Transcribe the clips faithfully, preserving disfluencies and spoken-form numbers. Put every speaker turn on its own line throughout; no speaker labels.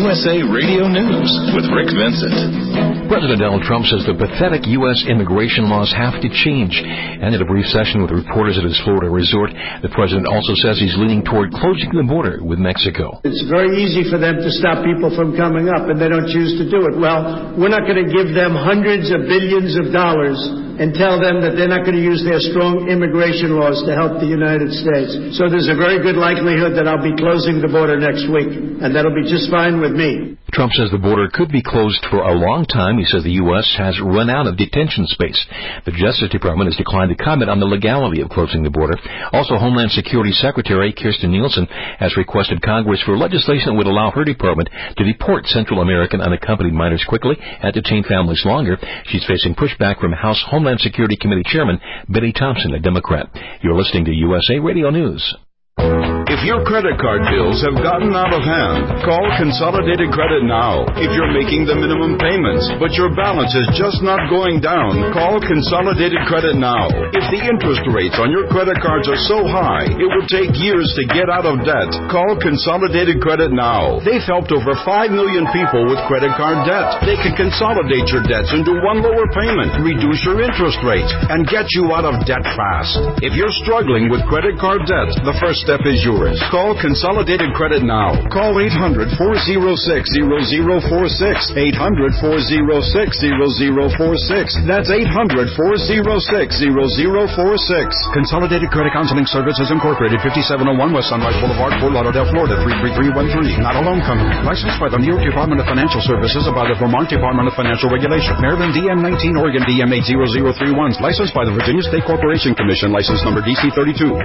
S A Radio News with Rick Vincent.
President Donald Trump says the pathetic U S immigration laws have to change. And in a brief session with reporters at his Florida resort, the president also says he's leaning toward closing the border with Mexico.
It's very easy for them to stop people from coming up, and they don't choose to do it. Well, we're not going to give them hundreds of billions of dollars and tell them that they're not going to use their strong immigration laws to help the United States. So there's a very good likelihood that I'll be closing the border next week, and that'll be just fine with me.
Trump says the border could be closed for a long time. He says the U S has run out of detention space. The Justice Department has declined to comment on the legality of closing the border. Also, Homeland Security Secretary Kirstjen Nielsen has requested Congress for legislation that would allow her department to deport Central American unaccompanied minors quickly and detain families longer. She's facing pushback from House Homeland Security Committee Chairman Benny Thompson, a Democrat. You're listening to U S A Radio News.
If your credit card bills have gotten out of hand, call Consolidated Credit now. If you're making the minimum payments, but your balance is just not going down, call Consolidated Credit now. If the interest rates on your credit cards are so high, it will take years to get out of debt, call Consolidated Credit now. They've helped over five million people with credit card debt. They can consolidate your debts into one lower payment, reduce your interest rate, and get you out of debt fast. If you're struggling with credit card debt, the first step is yours. Call Consolidated Credit now. Call eight hundred, four oh six, zero zero four six. eight hundred, four oh six, zero zero four six. That's eight hundred, four oh six, zero zero four six. Consolidated Credit Counseling Services Incorporated, fifty-seven oh one West Sunrise Boulevard, Fort Lauderdale, Florida, three three three one three. Not a loan company. Licensed by the New York Department of Financial Services and by the Vermont Department of Financial Regulation. Maryland D M nineteen, Oregon D M eight zero zero three one. Licensed by the Virginia State Corporation Commission. License number D C thirty-two.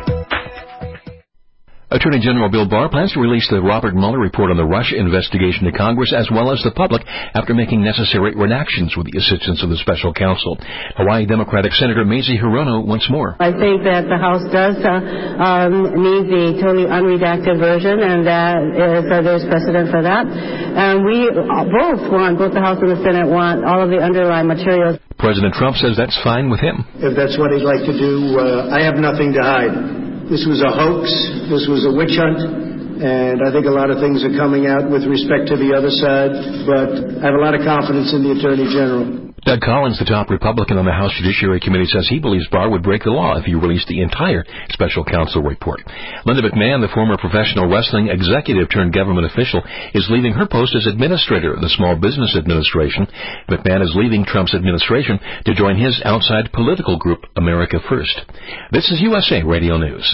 Attorney General Bill Barr plans to release the Robert Mueller report on the Russia investigation to Congress as well as the public after making necessary redactions with the assistance of the special counsel. Hawaii Democratic Senator Mazie Hirono once more.
I think that the House does uh, um, need the totally unredacted version, and that is, uh, there's precedent for that. And we both want, both the House and the Senate want all of the underlying materials.
President Trump says that's fine with him.
If that's what he'd like to do, uh, I have nothing to hide. This was a hoax. This was a witch hunt. And I think a lot of things are coming out with respect to the other side. But I have a lot of confidence in the Attorney General.
Doug Collins, the top Republican on the House Judiciary Committee, says he believes Barr would break the law if he released the entire special counsel report. Linda McMahon, the former professional wrestling executive turned government official, is leaving her post as administrator of the Small Business Administration. McMahon is leaving Trump's administration to join his outside political group, America First. This is U S A Radio News.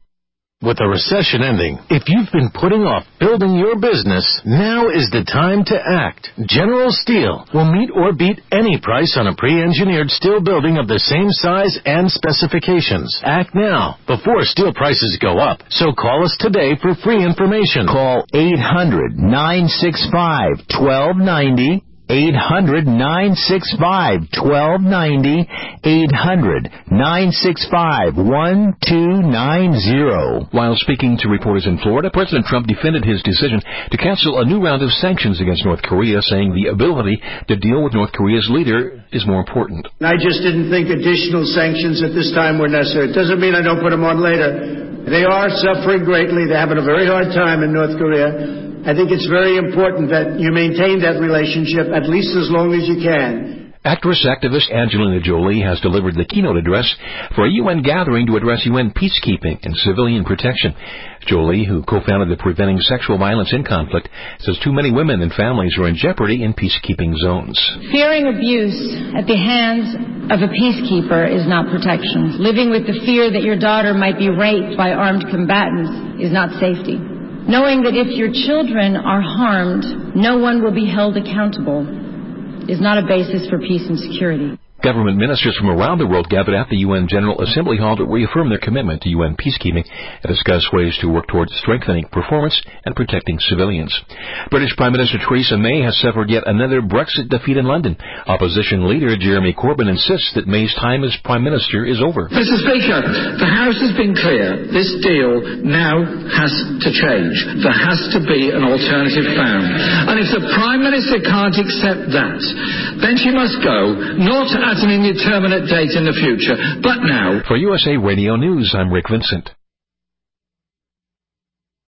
With the recession ending, if you've been putting off building your business, now is the time to act. General Steel will meet or beat any price on a pre-engineered steel building of the same size and specifications. Act now, before steel prices go up. So call us today for free information.
Call eight hundred, nine six five, one two nine zero. eight hundred, nine six five, one two nine zero. eight hundred, nine six five, one two nine zero.
While speaking to reporters in Florida, President Trump defended his decision to cancel a new round of sanctions against North Korea, saying the ability to deal with North Korea's leader is more important.
I just didn't think additional sanctions at this time were necessary. It doesn't mean I don't put them on later. They are suffering greatly. They're having a very hard time in North Korea. I think it's very important that you maintain that relationship at least as long as you can.
Actress-activist Angelina Jolie has delivered the keynote address for a U N gathering to address U N peacekeeping and civilian protection. Jolie, who co-founded the Preventing Sexual Violence in Conflict, says too many women and families are in jeopardy in peacekeeping zones.
Fearing abuse at the hands of a peacekeeper is not protection. Living with the fear that your daughter might be raped by armed combatants is not safety. Knowing that if your children are harmed, no one will be held accountable is not a basis for peace and security.
Government ministers from around the world gathered at the U N General Assembly Hall to reaffirm their commitment to U N peacekeeping and discuss ways to work towards strengthening performance and protecting civilians. British Prime Minister Theresa May has suffered yet another Brexit defeat in London. Opposition leader Jeremy Corbyn insists that May's time as Prime Minister is over.
Mister Speaker, the House has been clear. This deal now has to change. There has to be an alternative found. And if the Prime Minister can't accept that, then she must go, not at an indeterminate date in the future, but now.
For U S A Radio News, I'm Rick Vincent.